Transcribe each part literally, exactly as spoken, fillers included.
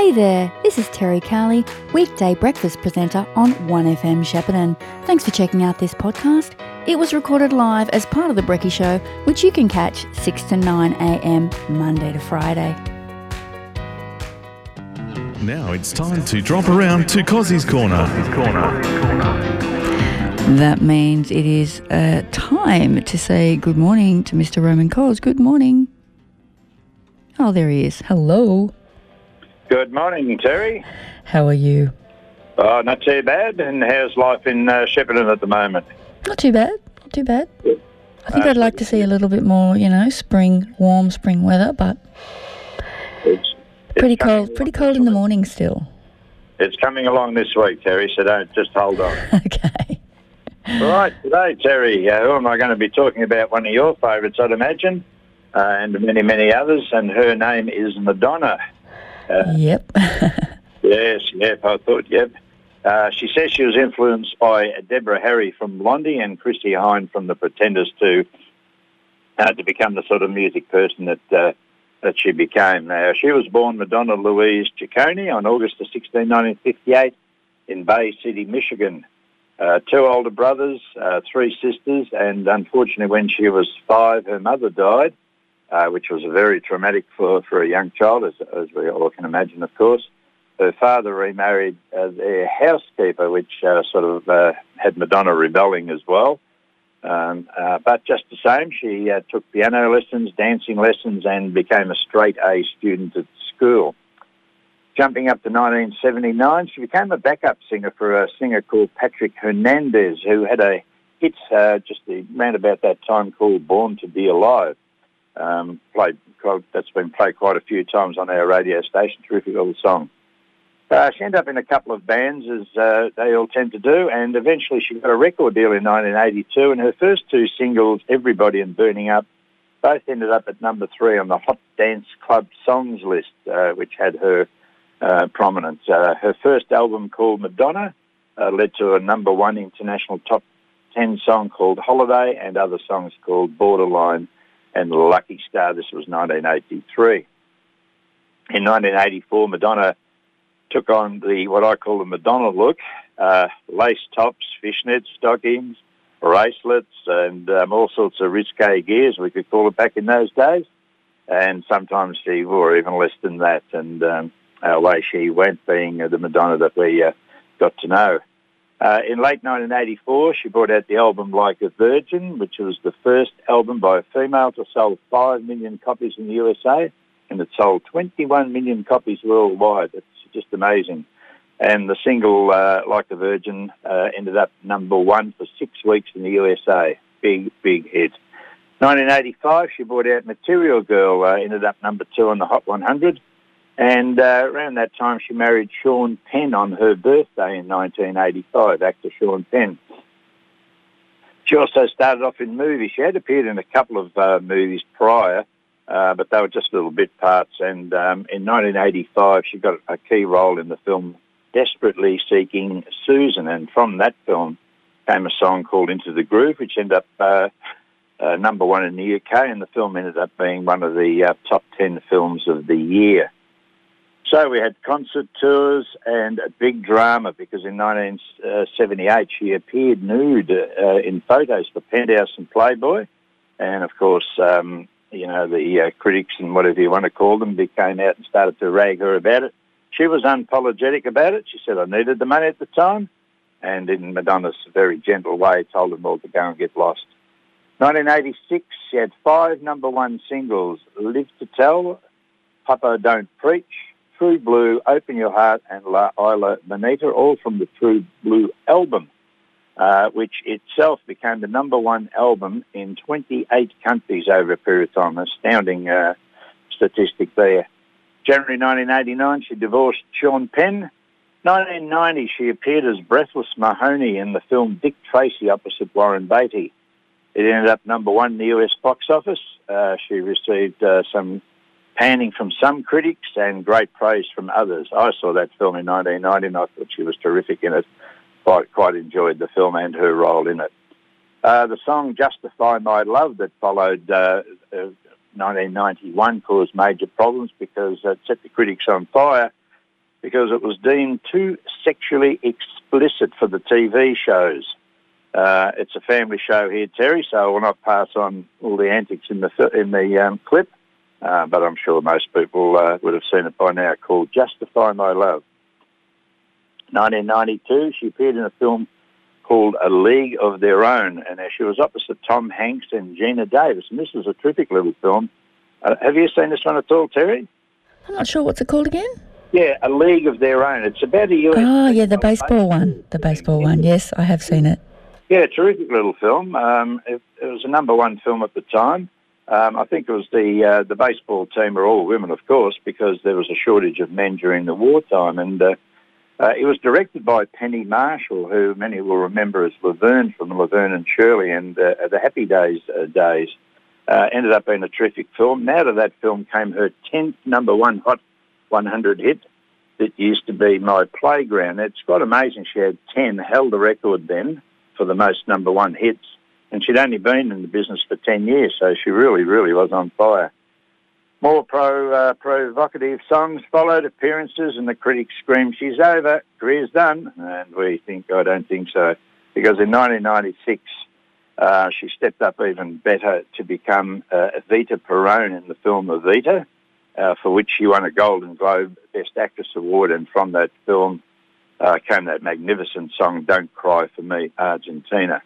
Hey there, this is Terry Cowley, weekday breakfast presenter on one F M Shepparton. Thanks for checking out this podcast. It was recorded live as part of The Brekkie Show, which you can catch six to nine a m Monday to Friday. Now it's time to drop around to Cozzy's Corner. That means it is uh, time to say good morning to Mister Roman Coz. Good morning. Oh, there he is. Hello. Good morning, Terry. How are you? Oh, not too bad. And how's life in uh, Shepparton at the moment? Not too bad. Not too bad. Good. I think Uh, I'd like to see a little bit more, you know, spring, warm spring weather, but It's, it's pretty coming cold. Pretty along cold this in the week. morning still. It's coming along this week, Terry, so don't just hold on. Okay. All right, today, Terry, uh, who am I going to be talking about? One of your favourites, I'd imagine, uh, and many, many others, and her name is Madonna. Uh, Yep. Yes, yep, I thought, yep. Uh, she says she was influenced by Deborah Harry from Blondie and Christy Hine from The Pretenders to uh, to become the sort of music person that uh, that she became. Now, she was born Madonna Louise Ciccone on August the sixteenth, nineteen fifty-eight in Bay City, Michigan. Uh, two older brothers, uh, three sisters, and unfortunately when she was five, her mother died, uh, which was very traumatic for, for a young child, as, as we all can imagine, of course. Her father remarried uh, their housekeeper, which uh, sort of uh, had Madonna rebelling as well. Um, uh, but just the same, she uh, took piano lessons, dancing lessons, and became a straight-A student at school. Jumping up to nineteen seventy-nine, she became a backup singer for a singer called Patrick Hernandez, who had a hit uh, just around about that time called Born to Be Alive. Um, played, that's been played quite a few times on our radio station. Terrific little song. Uh, she ended up in a couple of bands, as uh, they all tend to do, and eventually she got a record deal in nineteen eighty-two, and her first two singles, Everybody and Burning Up, both ended up at number three on the Hot Dance Club Songs list, uh, which had her uh, prominence. Uh, her first album, called Madonna, uh, led to a number one international top ten song called Holiday, and other songs called Borderline and Lucky Star. This was nineteen eighty-three. In nineteen eighty-four, Madonna took on the what I call the Madonna look, uh, lace tops, fishnet stockings, bracelets, and um, all sorts of risque gears, we could call it back in those days. And sometimes she wore even less than that, and um, away she went, being uh, the Madonna that we uh, got to know. Uh, in late nineteen eighty-four, she brought out the album Like a Virgin, which was the first album by a female to sell five million copies in the U S A, and it sold twenty-one million copies worldwide. It's just amazing. And the single, uh, Like a Virgin, uh, ended up number one for six weeks in the U S A. Big, big hit. nineteen eighty-five, she brought out Material Girl, uh, ended up number two on the Hot one hundred. And uh, around that time, she married Sean Penn on her birthday in nineteen eighty-five, actor Sean Penn. She also started off in movies. She had appeared in a couple of uh, movies prior, uh, but they were just little bit parts. And um, in nineteen eighty-five, she got a key role in the film Desperately Seeking Susan. And from that film came a song called Into the Groove, which ended up uh, uh, number one in the U K, and the film ended up being one of the uh, top ten films of the year. So we had concert tours and a big drama, because in nineteen seventy-eight she appeared nude uh, in photos for Penthouse and Playboy. And, of course, um, you know, the uh, critics and whatever you want to call them came out and started to rag her about it. She was unapologetic about it. She said, I needed the money at the time. And in Madonna's very gentle way, told them all to go and get lost. nineteen eighty-six, she had five number one singles: Live to Tell, Papa Don't Preach, True Blue, Open Your Heart, and La Isla Bonita, all from the True Blue album, uh, which itself became the number one album in twenty-eight countries over a period of time. Astounding uh, statistic there. January nineteen eighty-nine, she divorced Sean Penn. nineteen ninety, she appeared as Breathless Mahoney in the film Dick Tracy opposite Warren Beatty. It ended up number one in the U S box office. Uh, she received uh, some panning from some critics and great praise from others. I saw that film in nineteen ninety and I thought she was terrific in it. Quite, quite enjoyed the film and her role in it. Uh, the song Justify My Love that followed uh, uh, nineteen ninety-one caused major problems because it set the critics on fire because it was deemed too sexually explicit for the T V shows. Uh, it's a family show here, Terry, so I will not pass on all the antics in the in the um, clip, uh, but I'm sure most people uh, would have seen it by now, called Justify My Love. nineteen ninety-two, she appeared in a film called A League of Their Own, and she was opposite Tom Hanks and Gina Davis, and this was a terrific little film. Uh, have you seen this one at all, Terry? I'm not sure what's it called again. Yeah, A League of Their Own. It's about a U S... Oh, yeah, the baseball one. The baseball one, yes, I have seen it. Yeah, terrific little film. Um, it, it was a number one film at the time. Um, I think it was the uh, the baseball team were all women, of course, because there was a shortage of men during the wartime. And uh, uh, it was directed by Penny Marshall, who many will remember as Laverne from Laverne and Shirley and uh, the Happy Days uh, days. Uh, ended up being a terrific film. Out of that film came her tenth number one Hot one hundred hit that used to be My Playground. It's quite amazing. She had ten, held the record then for the most number one hits, and she'd only been in the business for ten years, so she really, really was on fire. More pro, uh, provocative songs followed, appearances, and the critics screamed, she's over, career's done, and we think, I don't think so, because in nineteen ninety-six, uh, she stepped up even better to become uh, Evita Perón in the film Evita, uh, for which she won a Golden Globe Best Actress Award, and from that film, Uh, came that magnificent song, Don't Cry for Me, Argentina.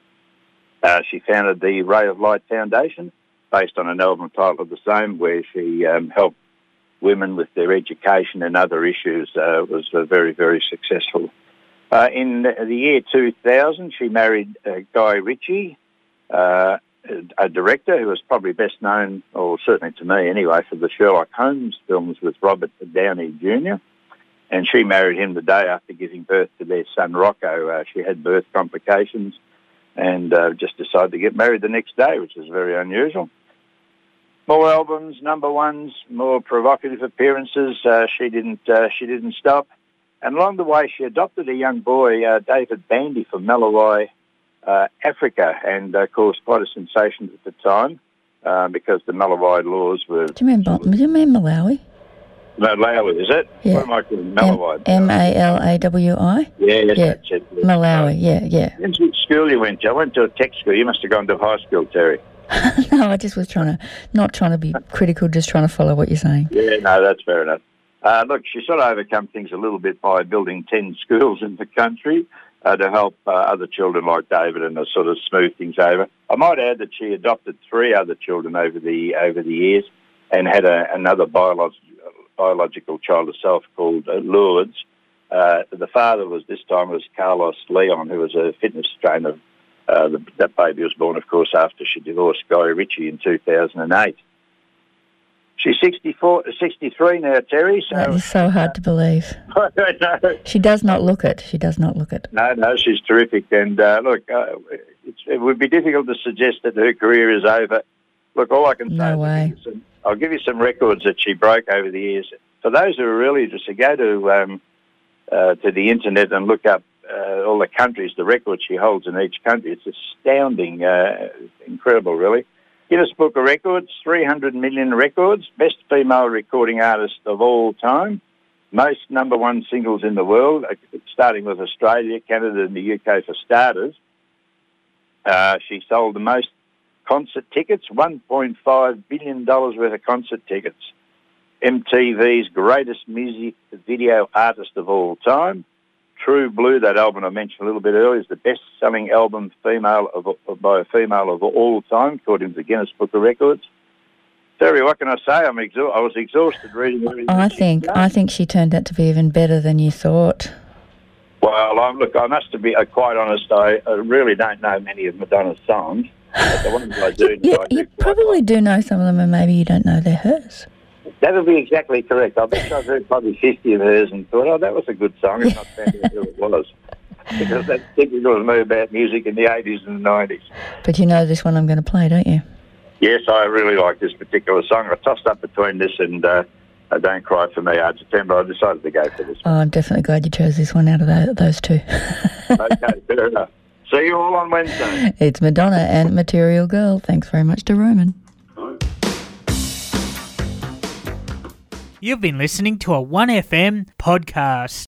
Uh, she founded the Ray of Light Foundation, based on an album title of the same, where she um, helped women with their education and other issues. Uh, was uh, very, very successful. Uh, in the year two thousand, she married uh, Guy Ritchie, uh, a director who was probably best known, or certainly to me anyway, for the Sherlock Holmes films with Robert Downey Junior, and she married him the day after giving birth to their son, Rocco. Uh, she had birth complications and uh, just decided to get married the next day, which is very unusual. More albums, number ones, more provocative appearances. Uh, she didn't uh, she didn't stop. And along the way, she adopted a young boy, uh, David Bandy, from Malawi, uh, Africa, and uh, caused quite a sensation at the time uh, because the Malawi laws were... Do you remember, do you remember Malawi? Malawi, is it? Yeah. What am I calling Malawi? M A L A W I? Yeah, yes, yeah. that's it. Malawi, yeah, yeah. Depends which school you went to. I went to a tech school. You must have gone to high school, Terry. No, I just was trying to, not trying to be critical, just trying to follow what you're saying. Yeah, no, that's fair enough. Uh, look, she sort of overcome things a little bit by building ten schools in the country uh, to help uh, other children like David and to sort of smooth things over. I might add that she adopted three other children over the over the years and had a, another biological biological child herself called uh, Lourdes. Uh, the father was, this time, was Carlos Leon, who was a fitness trainer. Uh, the, that baby was born, of course, after she divorced Guy Ritchie in two thousand eight. She's sixty-four, sixty-three now, Terry. So, that is so hard to believe. I don't know. She does not look it. She does not look it. No, no, she's terrific. And uh, look, uh, it's, it would be difficult to suggest that her career is over. Look, all I can say No is way. I'll give, some, I'll give you some records that she broke over the years. For those who are really interested, go to um, uh, to the internet and look up uh, all the countries, the records she holds in each country. It's astounding, uh, incredible, really. Guinness Book of Records, three hundred million records, best female recording artist of all time, most number one singles in the world, starting with Australia, Canada and the U K for starters. Uh, she sold the most concert tickets, one point five billion dollars worth of concert tickets. M T V's greatest music video artist of all time. True Blue, that album I mentioned a little bit earlier, is the best-selling album female of, of, by a female of all time, according to the Guinness Book of Records. Terry, what can I say? I'm exha- I was exhausted reading everything. I think I think she turned out to be even better than you thought. Well, I'm, look, I must be uh, quite honest. I, I really don't know many of Madonna's songs. But the ones I do, you I do you quite probably like. do know some of them, and maybe you don't know they're hers. That would be exactly correct. I bet I've heard probably fifty of hers and thought, oh, that was a good song, and not found out who it was. Because that's typical of me about music in the eighties and the nineties. But you know this one I'm going to play, don't you? Yes, I really like this particular song. I tossed up between this and uh, Don't Cry for Me, Argentina, but I decided to go for this Oh, one. I'm definitely glad you chose this one out of tho- those two. Okay, fair enough. See you all on Wednesday. It's Madonna and Material Girl. Thanks very much to Roman. You've been listening to a one F M podcast.